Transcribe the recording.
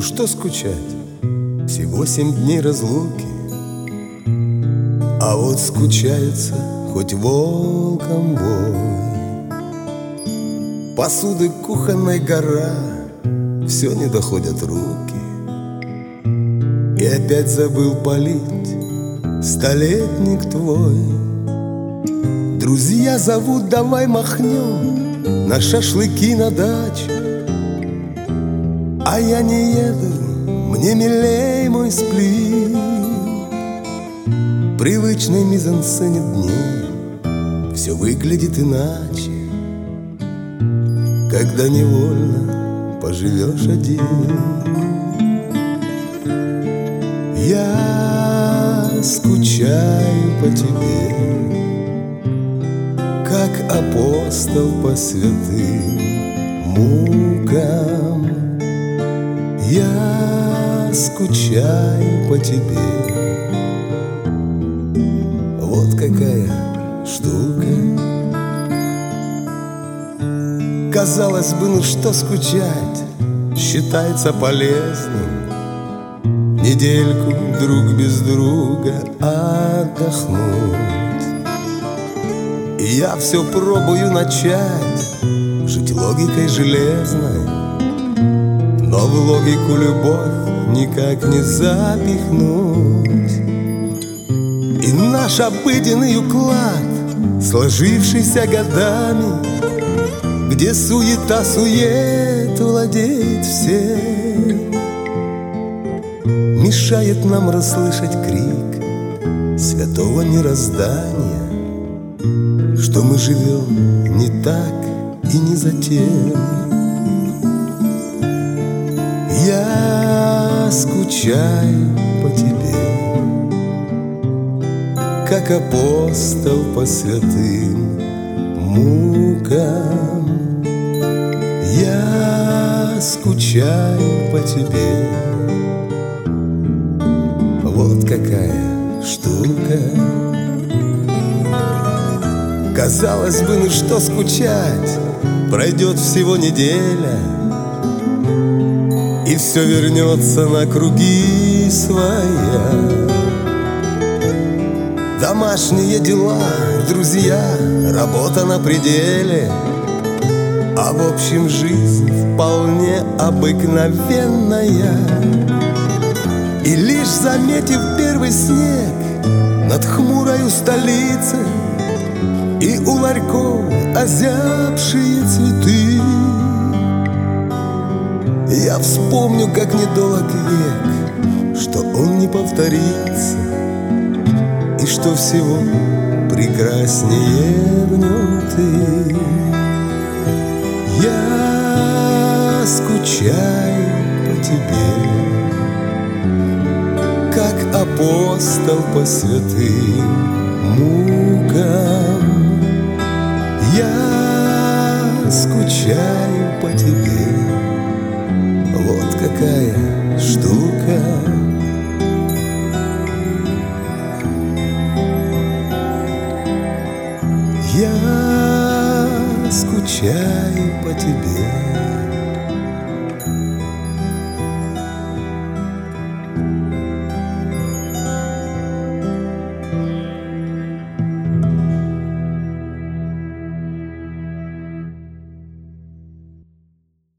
Ну что скучать, всего 7 дней разлуки, а вот скучается хоть волком вой. Посуды кухонной гора, все не доходят руки, и опять забыл полить столетник твой. Друзья зовут, давай махнем на шашлыки на дачу, а я не еду, мне милей мой сплит. Привычной мизансцене дней все выглядит иначе, когда невольно поживешь один. Я скучаю по тебе, как апостол по святым мукам. Я скучаю по тебе. Вот какая штука. Казалось бы, ну что скучать, считается полезным недельку друг без друга отдохнуть. И я все пробую начать жить логикой железной, но в логику любовь никак не запихнуть. И наш обыденный уклад, сложившийся годами, где суета-сует владеет всем, мешает нам расслышать крик святого мироздания, что мы живем не так и не затем. Я скучаю по тебе, как апостол по святым мукам. Я скучаю по тебе. Вот какая штука. Казалось бы, ну что скучать, пройдет всего неделя, и все вернется на круги своя. Домашние дела, друзья, работа на пределе, а в общем жизнь вполне обыкновенная. И лишь заметив первый снег над хмурою столицей и у ларьков озябшие цветы, я вспомню, как недолг век, что он не повторится, и что всего прекраснее в нем ты. Я скучаю по тебе, как апостол по святым мукам. Я скучаю по тебе. Вот какая штука. Я скучаю по тебе.